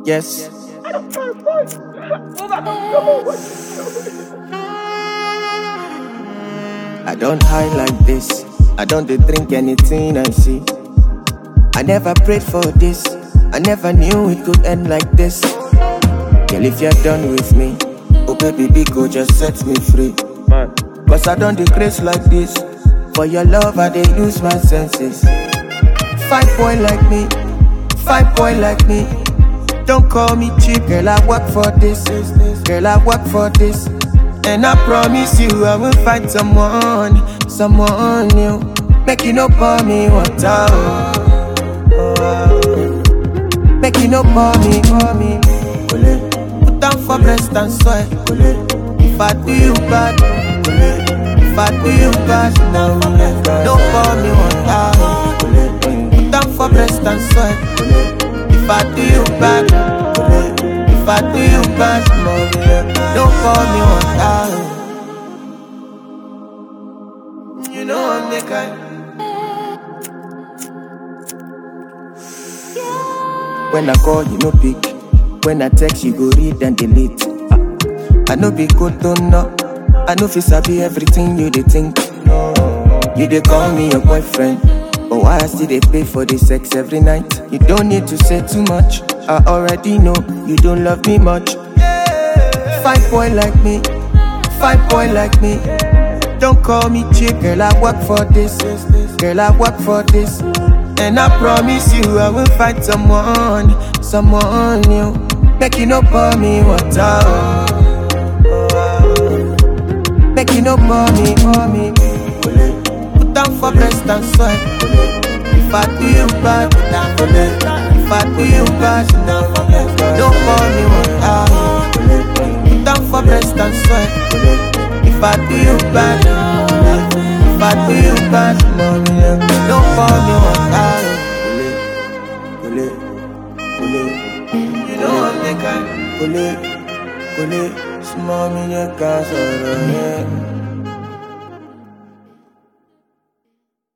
Yes. I don't hide like this. I don't dey drink anything I see. I never prayed for this. I never knew it could end like this. Girl, if you're done with me, oh baby, big go just set me free. Cause I don't decrease like this. For your love, I dey use my senses. Fine boy like me, fine boy like me. Don't call me cheap, girl, I work for this. Girl, I work for this. And I promise you I will find someone new. Make you no pour me water. Make you no pour me. Put down for breast and soil. If I do you bad, if I do you bad, don't pour me water. Put down for breast and soil. If I do you bad, if I do you bad, don't call me one. You know I'm the kind. When I call, you no pick. When I text, you go read and delete. I know be good, don't know. I know fi sabi everything you dey think. You dey call me your boyfriend, but why I still dey pay for the sex every night? You don't need to say too much. I already know you don't love me much. Fine boy like me, fine boy like me. Don't call me cheap, girl, I work for this. Girl, I work for this. And I promise you I will find someone new. Make you no pour me water. Make you no pour me. Put down for breast and soil. If I do you bad, if I do you bad, don't call me water. Put down for breast and soil. If I do you bad, if I do you bad, don't call me water. You know I'm the kind. Small me, you can't